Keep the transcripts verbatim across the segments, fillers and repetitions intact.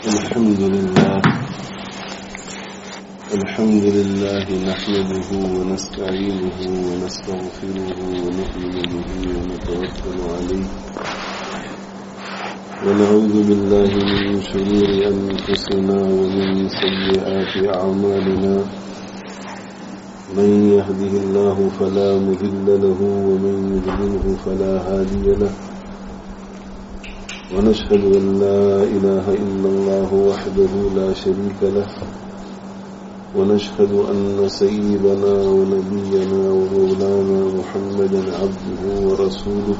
الحمد لله الحمد لله نحمده ونستعينه ونستغفره ونؤمن به ونتوكل عليه ونعوذ بالله من شرور أنفسنا ومن سيئات أعمالنا من يهده الله فلا مضل له ومن يضلله فلا هادي له ونشهد أن لا إله إلا الله وحده لا شريك له ونشهد أن سيدنا ونبينا ومولانا محمدا عبده ورسوله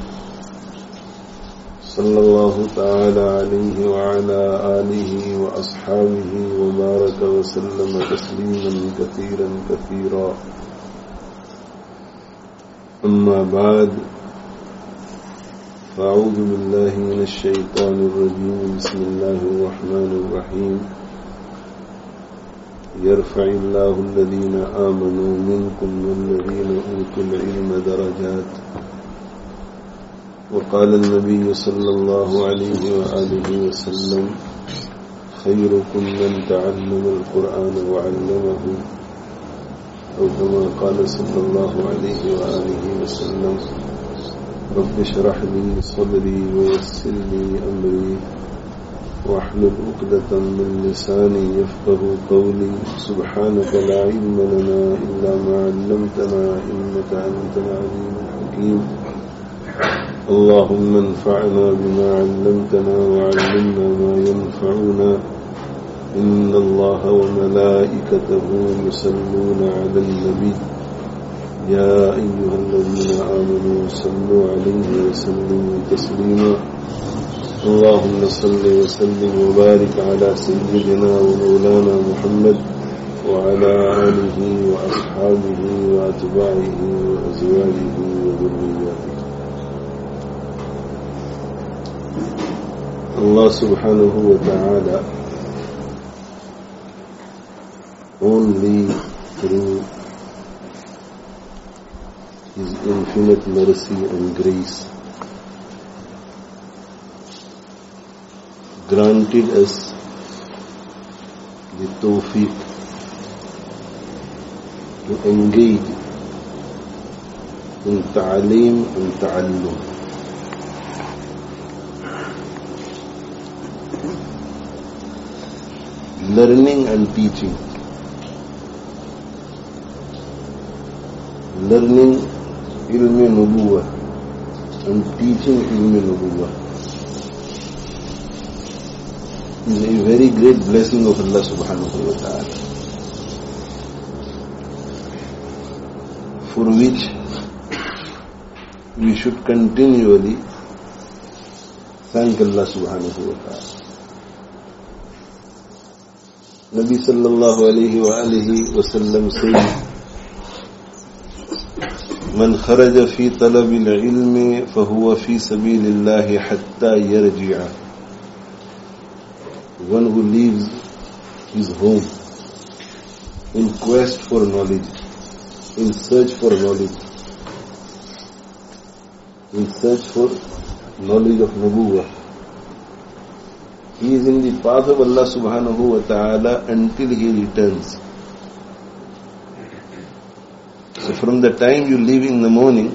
صلى الله تعالى عليه وعلى آله وأصحابه وبارك وسلم تسليما كثيرا كثيرا أما بعد فأعوذ بالله من الشيطان الرجيم بسم الله الرحمن الرحيم يرفع الله الذين آمنوا منكم والذين أوتوا العلم درجات وقال النبي صلى الله عليه وآله وسلم خيركم من تعلم القرآن وعلمه أو كما قال صلى الله عليه وآله وسلم رب اشرح لي صدري ويسر لي أمري واحلل عقدة من لساني يفقه قولي سبحانك لا علم لنا إلا ما علمتنا إنك أنت العليم الحكيم اللهم انفعنا بما علمتنا وعلمنا ما ينفعنا إن الله وملائكته يصلون على النبي يا أيها الذين آمنوا صلوا عليه وسلموا تسليما اللهم صل وسلم وبارك على سيدنا ومولانا محمد وعلى آله وأصحابه وأتباعه وأزواجه وذرياته. Allah subhanahu wa ta'ala only through His infinite mercy and grace granted us the tawfiq to engage in ta'aleem and ta'allum. Learning and teaching. Learning ilm-e nubuwah and teaching ilm-e nubuwah is a very great blessing of Allah subhanahu wa ta'ala, for which we should continually thank Allah subhanahu wa ta'ala. Nabi sallallahu alayhi wa alihi wa sallam says, من خرج في طلب العلم فهو في سبيل الله حتى يرجع. One who leaves his home in quest for knowledge, in search for knowledge, in search for knowledge of Nubuwah, he is in the path of Allah subhanahu wa ta'ala until he returns. So from the time you leave in the morning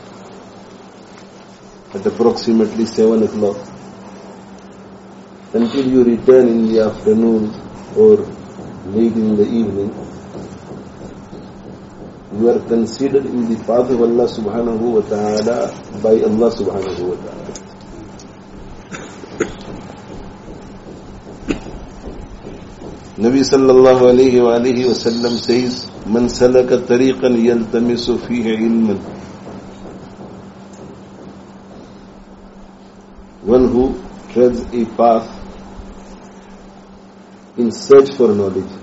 at approximately seven o'clock until you return in the afternoon or late in the evening, you are considered in the path of Allah subhanahu wa ta'ala by Allah subhanahu wa ta'ala. Nabi sallallahu alayhi wa alihi wa sallam says, Man salaka tariqan yaltamisu fihi ilman. One who treads a path in search for knowledge.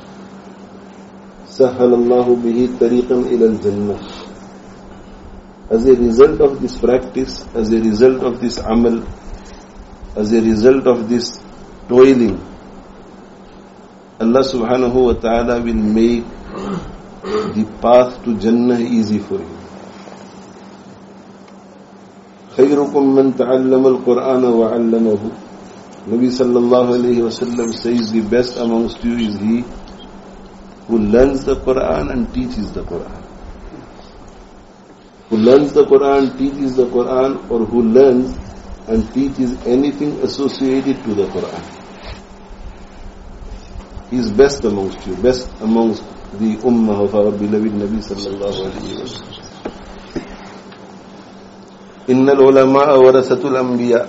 Sahhala Allahu bihi tariqan ila al-jannah. As a result of this practice, as a result of this amal, as a result of this toiling, Allah subhanahu wa ta'ala will make the path to Jannah easy for him. خيركم من تعلم القرآن وعلمه Nabi sallallahu alayhi wa sallam says the best amongst you is he who learns the Quran and teaches the Quran. Who learns the Quran, teaches the Quran, or who learns and teaches anything associated to the Quran. He is best amongst you, best amongst the ummah of our beloved Nabi sallallahu alayhi wa sallam. Innal ulama'a warasatul anbiya.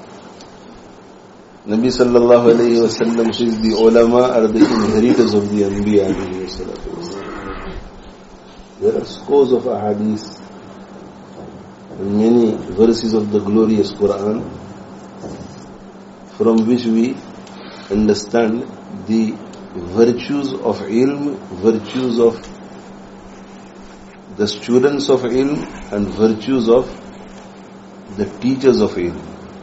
Nabi sallallahu alayhi wa sallam says the ulama are the inheritors of the anbiya alayhi salatu wasalam. There are scores of ahadith and many verses of the glorious Quran from which we understand the virtues of ilm, virtues of the students of ilm, and virtues of the teachers of ilm.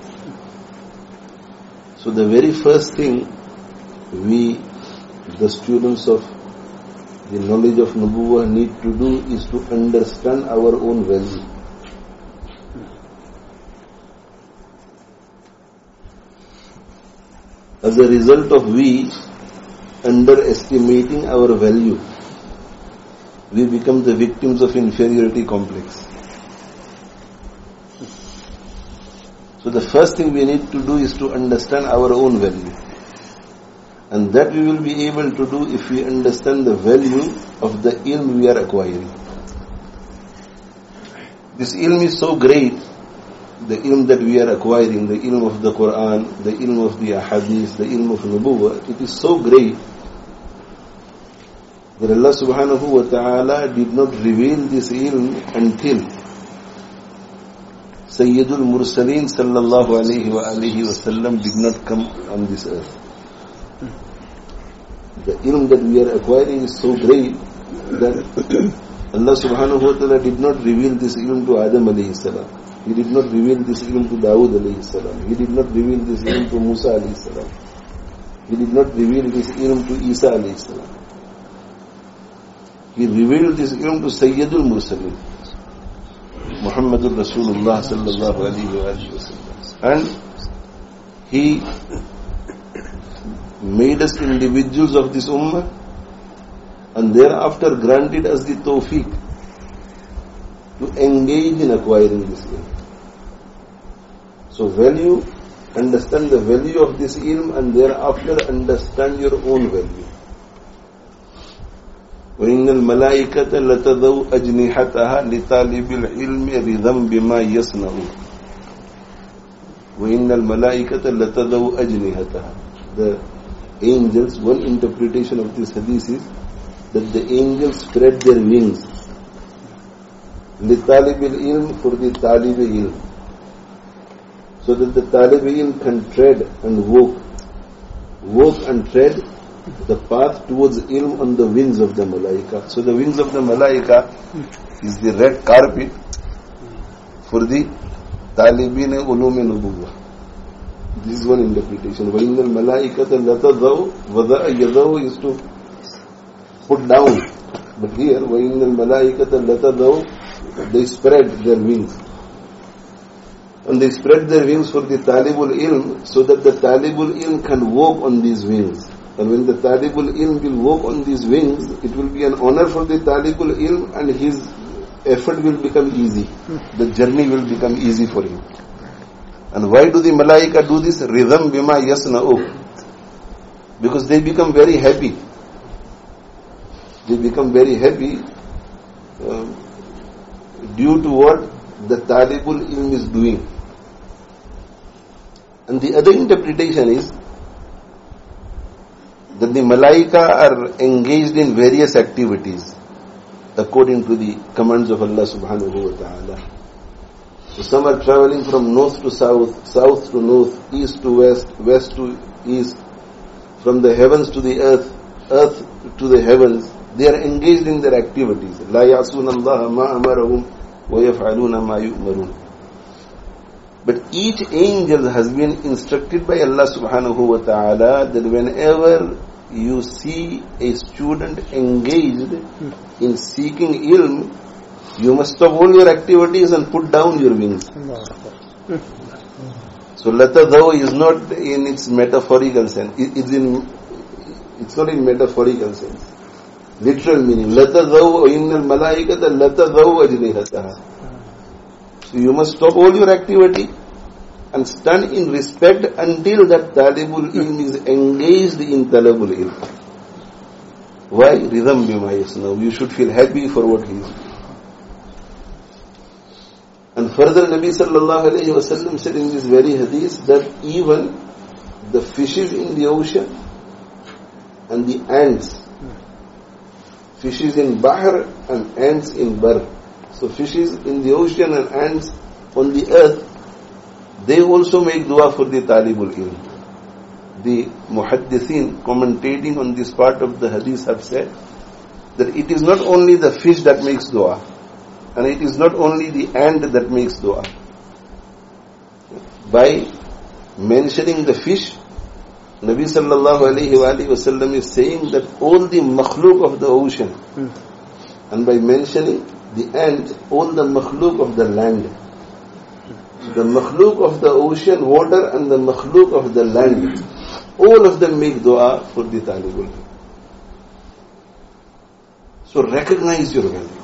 So the very first thing we, the students of the knowledge of Nubuwwah, need to do is to understand our own value. As a result of we underestimating our value, we become the victims of inferiority complex. So the first thing we need to do is to understand our own value. And that we will be able to do if we understand the value of the ilm we are acquiring. This ilm is so great, the ilm that we are acquiring, the ilm of the Quran, the ilm of the ahadith, the ilm of Nubuwwah, it is so great that Allah subhanahu wa ta'ala did not reveal this ilm until Sayyidul Mursaleen sallallahu alayhi wa alihi wa sallam did not come on this earth. The ilm that we are acquiring is so great that Allah subhanahu wa ta'ala did not reveal this ilm to Adam alayhi salam. He did not reveal this ilm to Dawood alayhi salam. He did not reveal this ilm to Musa alayhi salam. He did not reveal this ilm to Isa alayhi salam. He revealed this ilm to Sayyidul Mursaleen, Muhammadur Rasulullah sallallahu alayhi wa sallam. And he made us individuals of this ummah, and thereafter granted us the tawfiq to engage in acquiring this ilm. So value, understand the value of this ilm, and thereafter understand your own value. وَإِنَّ الْمَلَائِكَةَ لَتَضَوْا أَجْنِحَتَهَا لِطَالِبِ الْعِلْمِ رِضًا بِمَا يَصْنَعُ. وَإِنَّ الْمَلَائِكَةَ لَتَضَوْا أَجْنِحَتَهَا. The angels, one interpretation of this hadith is that the angels spread their wings. لِطَالِبِ الْعِلْمِ, for the talib ilm, so that the talib ilm can tread and walk, walk and tread the path towards ilm on the wings of the malaika. So the wings of the malaika is the red carpet for the talibin ulum nubuwwah. This is one interpretation. وَإِنَّ الْمَلَائِكَةَ لَتَضَوْا, وَضَعَ يَضَوْا is to put down. But here, وَإِنَّ الْمَلَائِكَةَ لَتَضَوْا, they spread their wings. And they spread their wings for the talibul ilm, so that the talibul ilm can walk on these wings. And when the talibul ilm will walk on these wings, it will be an honor for the talibul ilm, and his effort will become easy. The journey will become easy for him. And why do the malaika do this? Ridham bima yasna'u. Because they become very happy. They become very happy uh, due to what the talibul ilm is doing. And the other interpretation is that the malaika are engaged in various activities according to the commands of Allah subhanahu wa ta'ala. So some are traveling from north to south, south to north, east to west, west to east, from the heavens to the earth, earth to the heavens. They are engaged in their activities. لَا يَعْصُونَ اللَّهَ مَا أَمَرَهُمْ وَيَفْعَلُونَ مَا يُؤْمَرُونَ. But each angel has been instructed by Allah subhanahu wa ta'ala that whenever you see a student engaged in seeking ilm, you must stop all your activities and put down your wings. So latadaw is not in its metaphorical sense. It, it's in, it's not in metaphorical sense. Literal meaning. Latadaw innal malaikata latadaw ajnihataha. So you must stop all your activity and stand in respect until that talibul ilm is engaged in talabul ilm. Why? Ridham bima yasnaw. You should feel happy for what he is doing. And further, Nabi sallallahu alayhi wa sallam said in this very hadith that even the fishes in the ocean and the ants, fishes in bahr and ants in bar. So fishes in the ocean and ants on the earth, they also make dua for the talibul ilm. The muhaddithin commentating on this part of the hadith have said that it is not only the fish that makes dua, and it is not only the ant that makes dua. By mentioning the fish, Nabi sallallahu alayhi wa alayhi wa sallam is saying that all the makhluk of the ocean, hmm. and by mentioning the ant, all the makhluk of the land. The makhluk of the ocean, water, and the makhluk of the land, all of them make dua for the talibul. So recognize your value.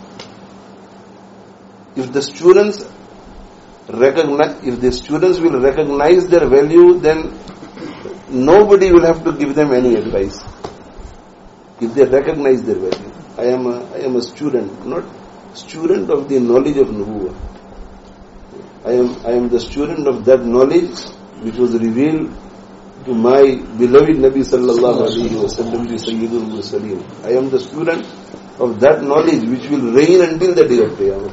If the students recognize, if the students will recognize their value, then nobody will have to give them any advice. If they recognize their value, I am a, I am a student, not student of the knowledge of Nubuwwah. I am, I am the student of that knowledge which was revealed to my beloved Nabi sallallahu alayhi wa sallam, the Sayyidul Mursaleen. I am the student of that knowledge which will reign until the day of Qiyamah.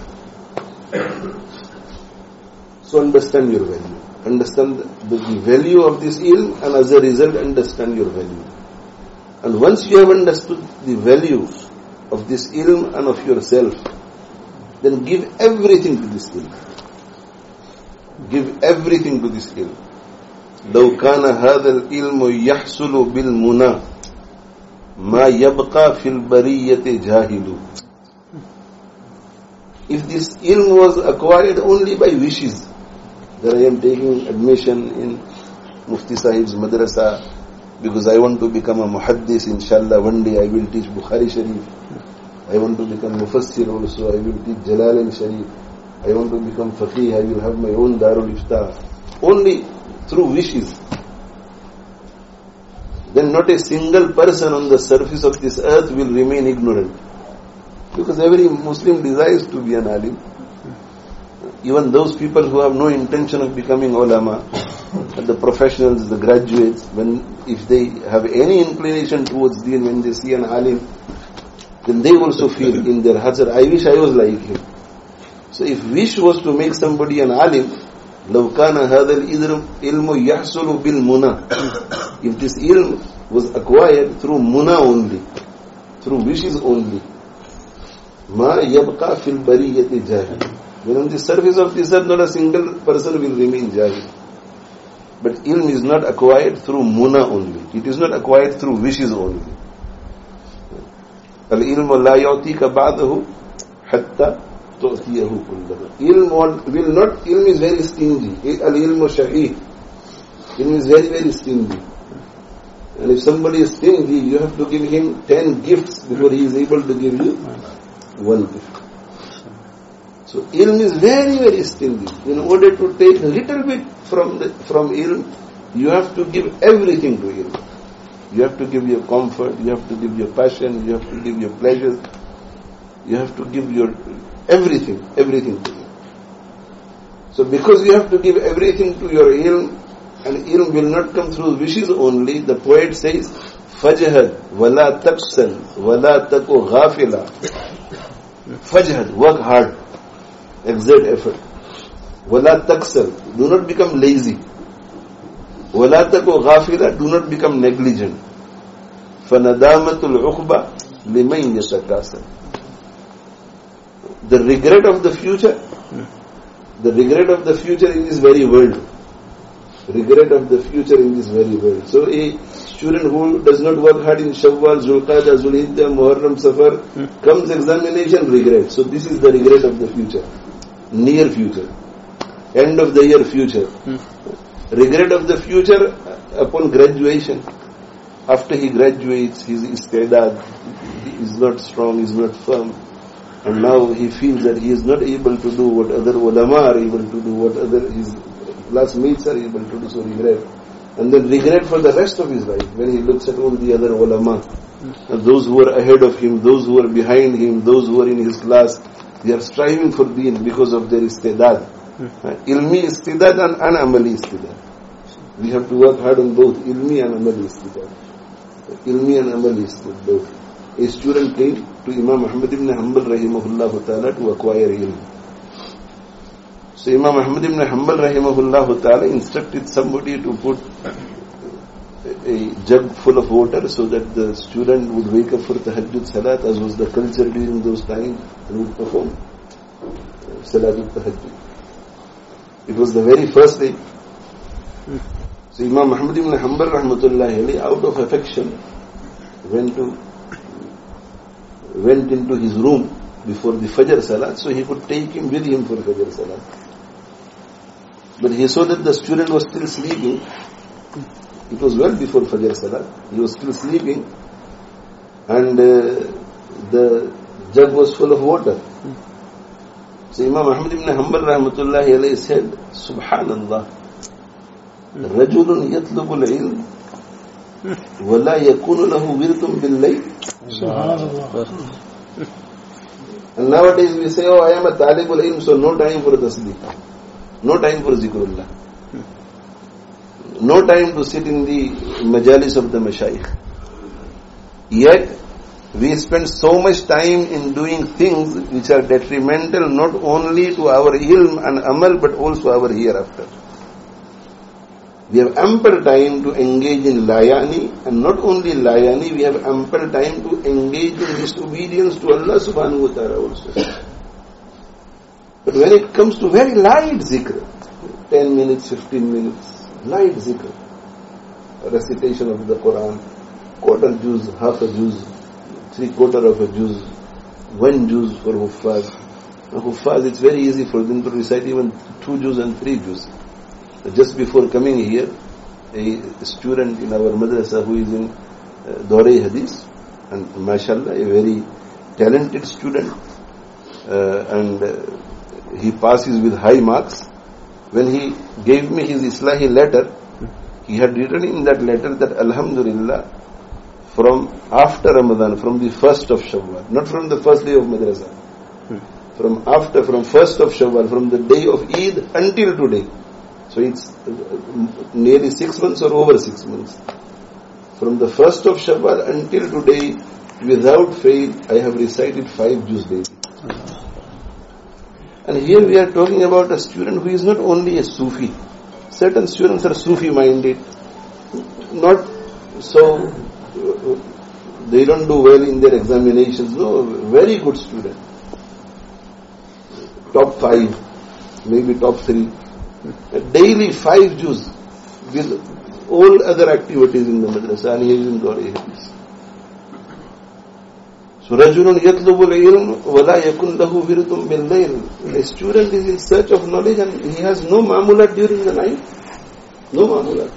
So understand your value. Understand the, the value of this ilm, and as a result understand your value. And once you have understood the value of this ilm and of yourself, then give everything to this ilm. Give everything to this ilm. لو كان هذا العلم يحصل بالمنى ما يبقى في البرية جاهل. If this ilm was acquired only by wishes, that I am taking admission in Mufti Sahib's madrasa because I want to become a muhaddis, inshallah one day I will teach Bukhari Sharif. I want to become mufassir also, I will teach Jalalain Sharif. I want to become faqih, I will have my own Darul Iftah. Only through wishes. Then not a single person on the surface of this earth will remain ignorant. Because every Muslim desires to be an alim. Even those people who have no intention of becoming ulama, the professionals, the graduates, when if they have any inclination towards deen, when they see an alim, then they also feel in their hearts that I wish I was like him. So if wish was to make somebody an alim, لو كان هذا العلم يحصل بالمنى. If this ilm was acquired through muna only, through wishes only, ما يبقى في البرية جاهل. When on the surface of this earth not a single person will remain jahil. But ilm is not acquired through muna only. It is not acquired through wishes only. Al-ilmu la yu'tika ba'dahu hatta tu'tiyahu kullaha. Ilm will not, ilm is very stingy. Al-ilmu shahih. Ilm is very, very stingy. And if somebody is stingy, you have to give him ten gifts before he is able to give you one gift. So ilm is very, very stingy. In order to take a little bit from the, from ilm, you have to give everything to ilm. You have to give your comfort, you have to give your passion, you have to give your pleasure, you have to give your everything, everything to ilm. So because you have to give everything to your ilm, and ilm will not come through wishes only, the poet says, فَجْهَدْ وَلَا تَقْسَلْ وَلَا تَكُ غَافِلًا. Fajhad, work hard, exert effort. Wala taksal, do not become lazy. Wala taku ghafila, do not become negligent. Fanadamatul uqba liman yatakasal. The regret of the future, the regret of the future in this very world. Regret of the future in this very world. So a student who does not work hard in Shawwal, Zulqa'dah, Zulhijjah, Muharram, Safar, hmm. comes examination, regret. So this is the regret of the future. Near future. End of the year future. Hmm. Regret of the future upon graduation. After he graduates, his istidad is not strong, is not firm. And now he feels that he is not able to do what other ulama are able to do, what other his classmates are able to do, so regret. And then regret for the rest of his life when he looks at all the other ulama. And those who are ahead of him, those who are behind him, those who are in his class, they are striving for deen because of their istidad. Ilmi istidad and, and amali istidad. We have to work hard on both ilmi and amali istidad. Ilmi and amali istidad both. A student came to Imam Ahmad ibn Hanbal rahimahullah ta'ala to acquire ilm. So Imam Ahmad ibn Hanbal rahimahullah ta'ala instructed somebody to put a jug full of water so that the student would wake up for tahajjud salat, as was the culture during those times, and would perform salatul tahajjud. It was the very first day. So Imam Ahmad ibn Hanbal rahmatullahi alayhi, out of affection, went to went into his room before the Fajr Salat so he could take him with him for Fajr Salat. But he saw that the student was still sleeping. It was well before Fajr Salat. He was still sleeping, and uh, the jug was full of water. So Imam Ahmad ibn Hanbal rahmatullahi alayhi said, Subhanallah, رَجُلٌ يَطْلُبُ الْعِلْمِ وَلَا يَكُونُ لَهُ وِرْدٌ بِاللَّيْلِ. Subhanallah. And nowadays we say, oh, I am a talibul ilm, so no time for tasbih, no time for zikrullah, no time to sit in the majalis of the mashayikh. Yet we spend so much time in doing things which are detrimental not only to our ilm and amal but also our hereafter. We have ample time to engage in layani, and not only layani, we have ample time to engage in disobedience to Allah subhanahu wa ta'ala also. But when it comes to very light zikr, ten minutes, fifteen minutes, light zikr, a recitation of the Quran, quarter juz, half a juz, three quarter of a juz, one juz for huffaz. Now huffaz, it's very easy for them to recite even two juz and three juz. Just before coming here, a student in our madrasa who is in uh, Dawra Hadith, and mashallah, a very talented student, uh, and uh, he passes with high marks. When he gave me his Islahi letter, he had written in that letter that Alhamdulillah, from after Ramadan, from the first of Shawwal, not from the first day of madrasa, from after, from first of Shawwal, from the day of Eid until today. So it's nearly six months or over six months. From the first of Shawwal until today, without fail, I have recited five juz daily. And here we are talking about a student who is not only a Sufi. Certain students are Sufi minded, not so, they don't do well in their examinations. No, very good student. Top five, maybe top three. Daily five juz with all other activities in the madrasa, and he is in Dawra Hadith. So, رَجُلٌ يَطْلُبُ الْعِلْمِ وَلَا يَكُنْ لَهُ وِرْدٌ بِاللَّيْلِ. A student is in search of knowledge and he has no ma'mulat during the night. No ma'mulat.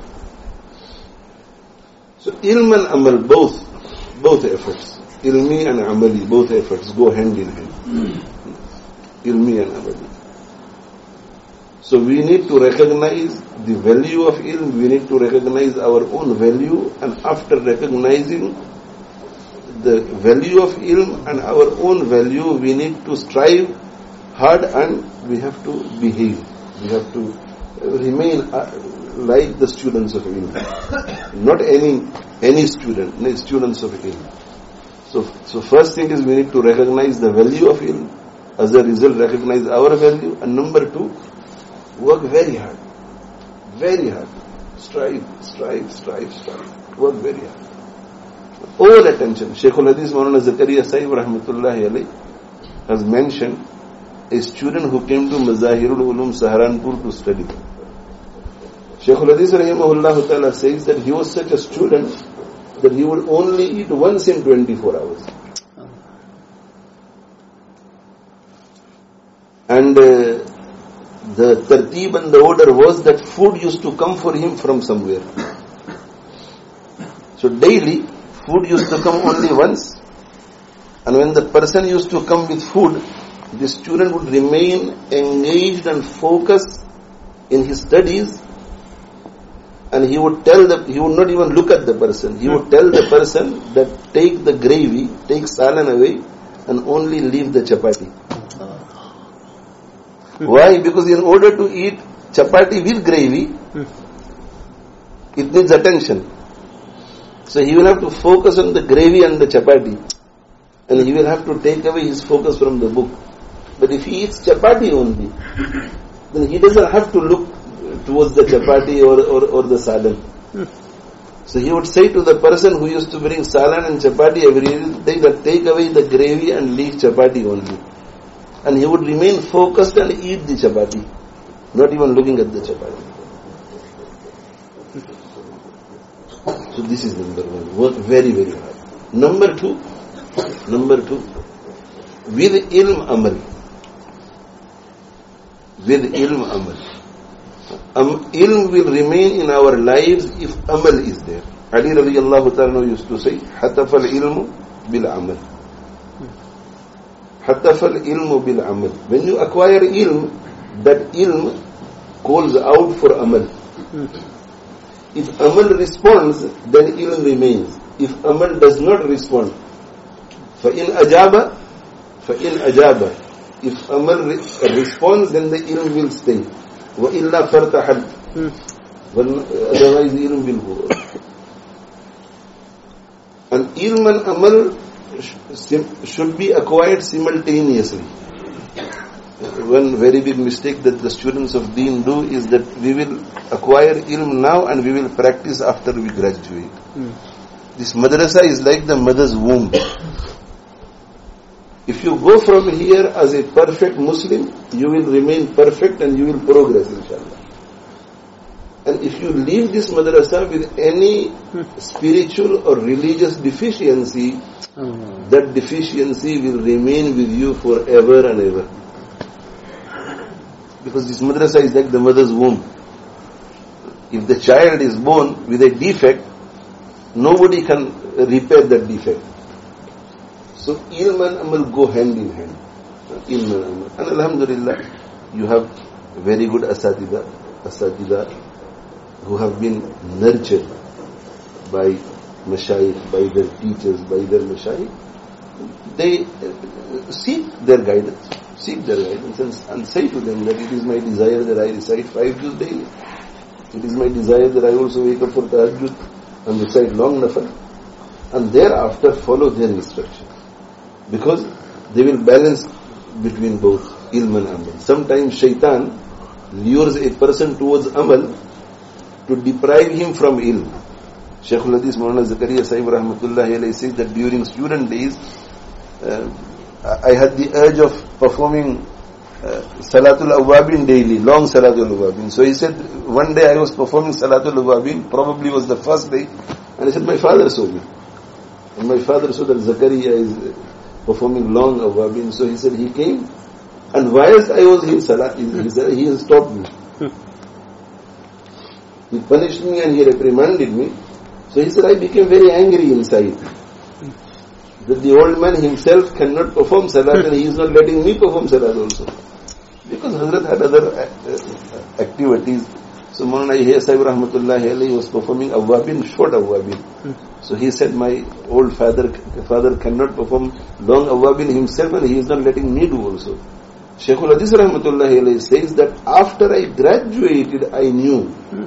So, ilm and amal, both, both efforts, ilmi and amali, both efforts go hand in hand. Ilmi and amali. So we need to recognize the value of ilm, we need to recognize our own value, and after recognizing the value of ilm and our own value, we need to strive hard and we have to behave. We have to remain like the students of ilm. Not any any student, no, students of ilm. So, so first thing is we need to recognize the value of ilm. As a result, recognize our value. And number two, work very hard. Very hard. Strive, strive, strive, strive. Work very hard. All attention. Shaykhul Hadith Maulana Zakaria Sahib rahmatullahi alayhi has mentioned a student who came to Mazahirul Ulum Saharanpur to study. Shaykhul Hadith rahimahullah ta'ala says that he was such a student that he would only eat once in twenty-four hours. And uh, the tartib and the order was that food used to come for him from somewhere. So daily, food used to come only once. And when the person used to come with food, the student would remain engaged and focused in his studies, and he would tell the, he would not even look at the person. He would tell the person that take the gravy, take salan away, and only leave the chapati. Why? Because in order to eat chapati with gravy, it needs attention. So he will have to focus on the gravy and the chapati, and he will have to take away his focus from the book. But if he eats chapati only, then he doesn't have to look towards the chapati or, or, or the salan. So he would say to the person who used to bring salan and chapati every day that take away the gravy and leave chapati only. And he would remain focused and eat the chapati, not even looking at the chapati. So this is number one. Work very, very hard. Number two, number two, with ilm amal. With ilm amal. Um, ilm will remain in our lives if amal is there. Ali radiyallahu ta'ala used to say, حَتَفَ الْإِلْمُ بِالْعَمَلِ. حَتَفَ الْإِلْمُ بِالْعَمَلِ. When you acquire ilm, that ilm calls out for amal. If amal responds, then ilm remains. If amal does not respond, فَإِنْ أَجَابَ فَإِنْ أَجَابَ. If amal re- responds, then the ilm will stay. وَإِلَّا فَارْتَحَلْ. Otherwise the ilm will go. And ilm and amal should be acquired simultaneously. One very big mistake that the students of Deen do is that we will acquire ilm now and we will practice after we graduate. Mm. This madrasa is like the mother's womb. If you go from here as a perfect Muslim, you will remain perfect and you will progress, inshallah. And if you leave this madrasa with any spiritual or religious deficiency, mm. that deficiency will remain with you forever and ever. Because this madrasa is like the mother's womb. If the child is born with a defect, nobody can repair that defect. So ilm and amal go hand in hand. Ilm and amal. And alhamdulillah, you have very good asatida, asatida who have been nurtured by mashayikh, by their teachers, by their mashayikh. They seek their guidance. Seek their guidance and, and say to them that it is my desire that I recite five juz daily. It is my desire that I also wake up for tahajjud and recite long nafal. And thereafter follow their instruction. Because they will balance between both ilm and amal. Sometimes shaitan lures a person towards amal to deprive him from ilm. Shaykhul Hadith Maulana Zakaria Sahib Rahmatullahi alayhi says that during student days, uh, I had the urge of performing uh, Salatul Awwabin daily, long Salatul Awwabin. So he said, one day I was performing Salatul Awwabin, probably was the first day, and he said, my father saw me. And my father saw that Zakaria is performing long Awwabin. So he said, he came, and whilst I was in Salat, he said, he has stopped me. He punished me and he reprimanded me. So he said, I became very angry inside. That the old man himself cannot perform salat and he is not letting me perform salat also. Because Hazrat had other uh, activities. So Maulana Sahib Rahmatullahi alayhi was performing awwabin, short awwabin. So he said, my old father father cannot perform long awwabin himself and he is not letting me do also. Shaykhul Hadith Rahmatullahi alayhi says that after I graduated, I knew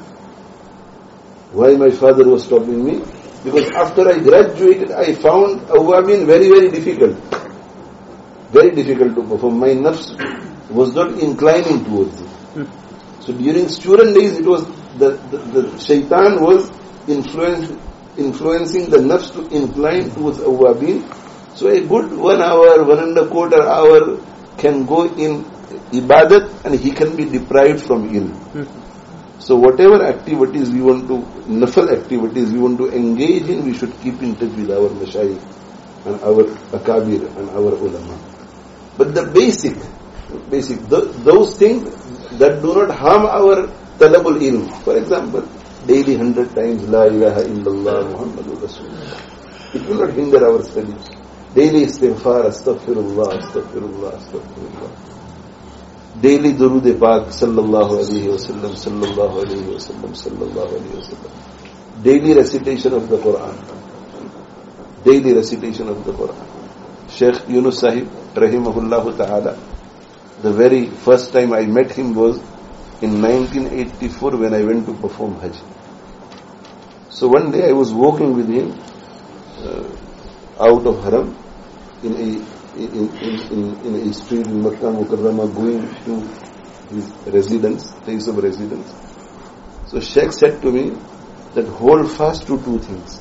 why my father was stopping me. Because after I graduated, I found awwabin very, very difficult. Very difficult to perform. My nafs was not inclining towards it. So during student days, it was the, the, the shaitan was influence, influencing the nafs to incline towards awwabin. So a good one hour, one and a quarter hour can go in ibadat and he can be deprived from ilm. So whatever activities we want to, nafal activities we want to engage in, we should keep in touch with our mashayikh and our akabir and our ulama. But the basic, basic, th- those things, that do not harm our talabul ilm. For example, daily hundred times La ilaha illallah Muhammadur Rasulullah. It will not hinder our studies. Daily istighfar, astaghfirullah, astaghfirullah, astaghfirullah. Daily durood Pak, sallallahu alayhi wa sallam, sallallahu alayhi wa sallam, sallallahu alayhi wa sallam. Daily recitation of the Quran. Daily recitation of the Quran. Sheikh Yunus Sahib, rahimahullah ta'ala, the very first time I met him was in nineteen eighty-four when I went to perform Hajj. So one day I was walking with him uh, out of Haram in a, in, in, in, in a street in Makkah Mukarramah going to his residence, place of residence. So Sheikh said to me that hold fast to two things.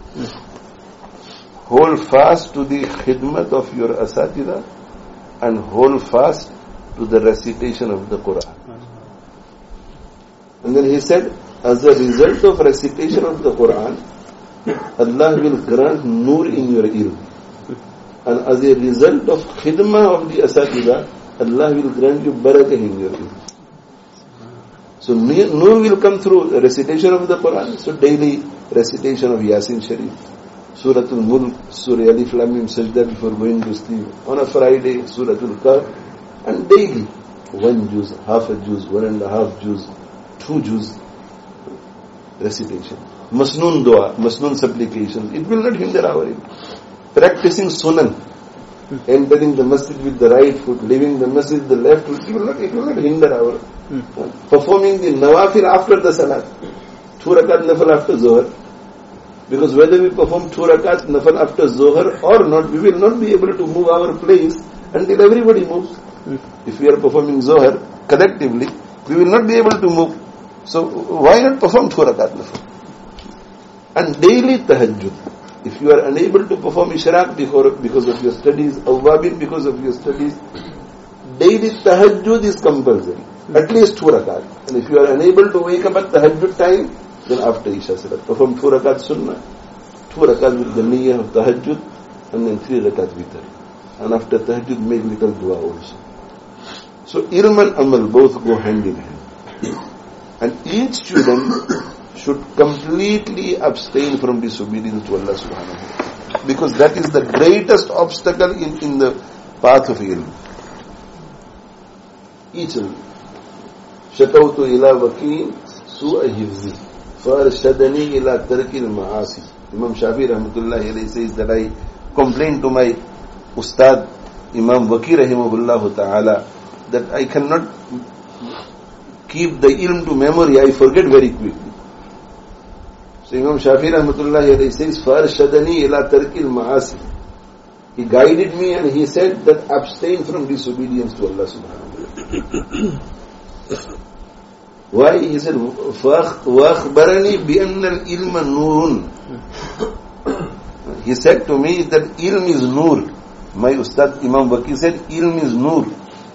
Hold fast to the khidmat of your asatida and hold fast to the recitation of the Quran. And then he said, as a result of recitation of the Quran, Allah will grant nur in your ilm. And as a result of khidmah of the asatida, Allah will grant you barakah in your ilm. So nur will come through recitation of the Quran. So daily recitation of Yasin Sharif, Suratul Mulk, Surah Alif Lam Mim Sajda before going to sleep. On a Friday, Suratul Kahf, and daily one juz, half a juz, one and a half juz, two juz recitation. Masnoon dua, masnoon supplication. It will not hinder our ilm. Practicing sunan, entering the masjid with the right foot, leaving the masjid with the left foot, it will not, it will not hinder our hmm. performing the nawafil after the salat. Two rakat nafal after Zohar. Because whether we perform two rakats nafal after Zohar or not, we will not be able to move our place until everybody moves. Hmm. If we are performing Zohar collectively, we will not be able to move. So why not perform two rakat nafal? And daily tahajjud. If you are unable to perform ishraq because of your studies, awwabin because of your studies, daily tahajjud is compulsory. At least two rakat. And if you are unable to wake up at tahajjud time, then after Isha Salat, perform two rakat sunnah, two rakat with the niyyah of tahajjud, and then three rakat witr. And after tahajjud, make little dua also. So ilm and amal both go hand in hand. And each student should completely abstain from disobedience to Allah subhanahu wa ta'ala. Because that is the greatest obstacle in, in the path of ilm. Each ilm. Shakawtu ila waki su'a hifzi. Farshadani ila tarkil ma'asi. Imam Shafi rahmatullahi alayhi says that I complained to my Ustad, Imam Waki rahimahullah ta'ala, that I cannot keep the ilm to memory, I forget very quickly. So Imam Shafi rahmatullahi alayhi says, Farshadani ila tarkil ma'asi. He guided me and he said that abstain from disobedience to Allah subhanahu wa ta'ala. Why? He said, وَأَخْبَرَنِي بِأَنَّ الْإِلْمَ نُورٌ. He said to me that ilm is nur. My Ustad Imam Waki said, ilm is nur.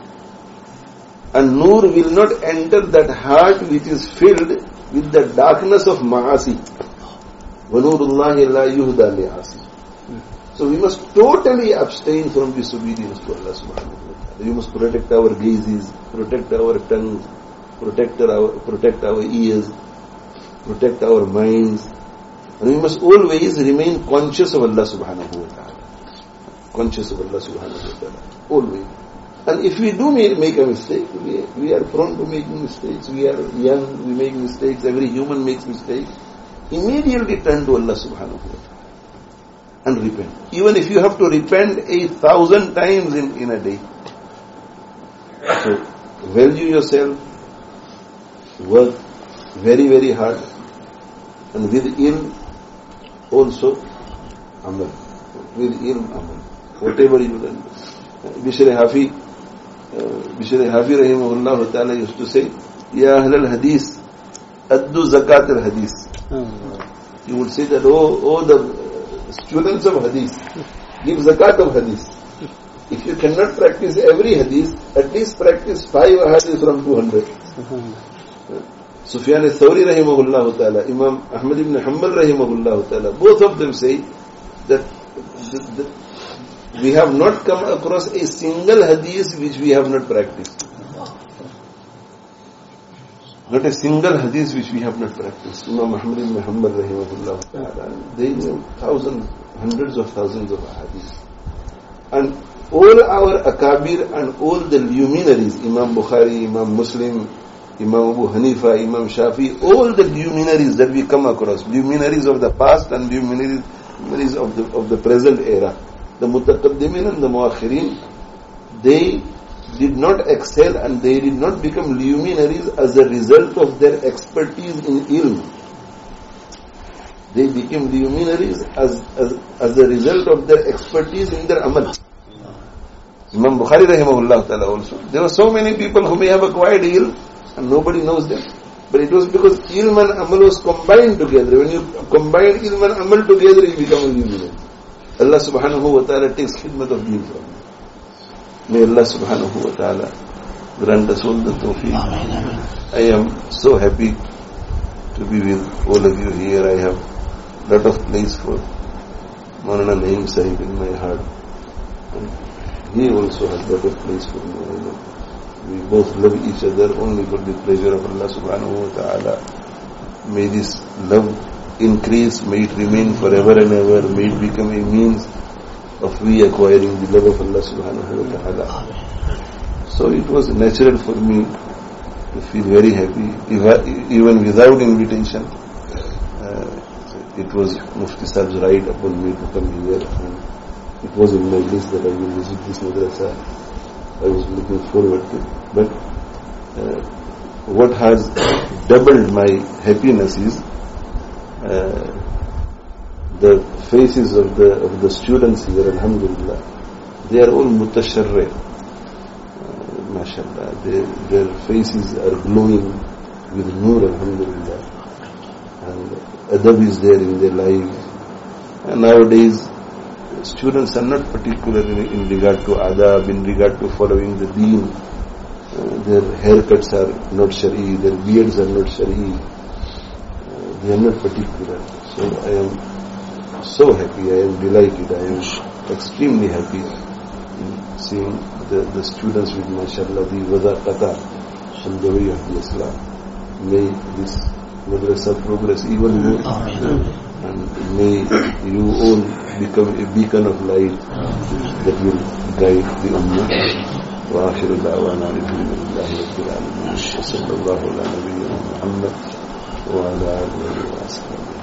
And nur will not enter that heart which is filled with the darkness of ma'asi. وَنُورُ اللَّهِ لَا يُهْدَى لِعَاسِي. So we must totally abstain from disobedience to Allah subhanahu wa ta'ala. We must protect our gazes, protect our tongues, protect our, protect our ears, protect our minds. And we must always remain conscious of Allah subhanahu wa ta'ala. Conscious of Allah subhanahu wa ta'ala. Always. And if we do make a mistake, we, we are prone to making mistakes. We are young, we make mistakes. Every human makes mistakes. Immediately turn to Allah subhanahu wa ta'ala and repent. Even if you have to repent a thousand times in, in a day. So, value yourself, work very, very hard, and with ilm also amal. With ilm amal. Whatever you learn. Bishr Hafi, Bishr Hafi rahimahullah ta'ala used to say, Ya Ahlul Hadith, Addu Zakat al Hadith. He would say that, oh, oh, the students of Hadith, give Zakat of Hadith. If you cannot practice every Hadith, at least practice five Hadith from two hundred. Sufyan al-Thawri rahimahullah ta'ala, Imam Ahmad ibn Hanbal rahimahullah ta'ala, both of them say that the, the, we have not come across a single hadith which we have not practiced. Not a single hadith which we have not practiced. Imam Ahmad ibn Hanbal rahimahullah ta'ala, they knew thousands, hundreds of thousands of hadiths. And all our akabir and all the luminaries, Imam Bukhari, Imam Muslim, Imam Abu Hanifa, Imam Shafi, all the luminaries that we come across, luminaries of the past and luminaries of the, of the present era, the Mutaqaddimin and the Muakhirin, they did not excel and they did not become luminaries as a result of their expertise in ilm. They became luminaries as, as, as a result of their expertise in their amal. Imam Bukhari rahimahullah ta'ala also. There were so many people who may have acquired ilm and nobody knows them. But it was because ilm and amal was combined together. When you combine ilm and amal together, you become a luminary. Allah subhanahu wa ta'ala takes khidmat of deen from you. May Allah subhanahu wa ta'ala grant us all the tawfiq. I am so happy to be with all of you here. I have a lot of place for Maulana Naeem Sahib in my heart. And he also has a lot of place for me. We both love each other only for the pleasure of Allah subhanahu wa ta'ala. May this love increase, may it remain forever and ever, may it become a means of we acquiring the love of Allah subhanahu wa ta'ala. So it was natural for me to feel very happy, even without invitation. Uh, it was Mufti Sahib's right upon me to come here, and it was in my list that I will visit this madrasa. I was looking forward to it. But uh, what has doubled my happiness is uh, the faces of the of the students here, alhamdulillah. They are all mutasharri. Uh, mashallah. They, their faces are glowing with nur, alhamdulillah. And adab is there in their lives. And nowadays, students are not particular in, in regard to adab, in regard to following the deen. Uh, their haircuts are not shari, their beards are not shari. Uh, they are not particular. So I am so happy, I am delighted, I am extremely happy in seeing the, the students with mashallah, the wadaqata and the way of the Islam. May this madrasa progress even more. Amen. And may you all become a beacon of light that will guide the ummah. وآخر دعوانا الحمد لله رب العالمين وصلى الله على نبينا محمد وعلى آله وصحبه